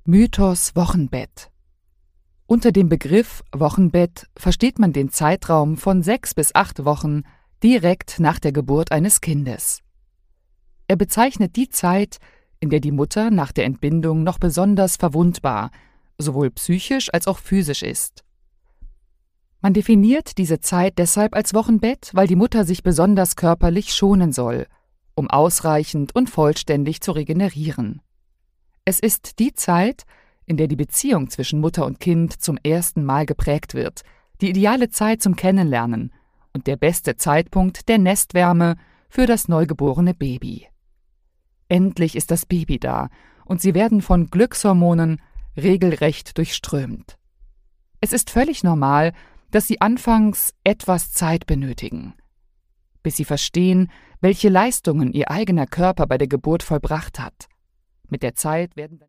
Mythos Wochenbett. Unter dem Begriff Wochenbett versteht man den Zeitraum von 6 bis 8 Wochen direkt nach der Geburt eines Kindes. Er bezeichnet die Zeit, in der die Mutter nach der Entbindung noch besonders verwundbar, sowohl psychisch als auch physisch ist. Man definiert diese Zeit deshalb als Wochenbett, weil die Mutter sich besonders körperlich schonen soll, um ausreichend und vollständig zu regenerieren. Es ist die Zeit, in der die Beziehung zwischen Mutter und Kind zum ersten Mal geprägt wird, die ideale Zeit zum Kennenlernen und der beste Zeitpunkt der Nestwärme für das neugeborene Baby. Endlich ist das Baby da und sie werden von Glückshormonen regelrecht durchströmt. Es ist völlig normal, dass sie anfangs etwas Zeit benötigen, bis sie verstehen, welche Leistungen ihr eigener Körper bei der Geburt vollbracht hat. Mit der Zeit werden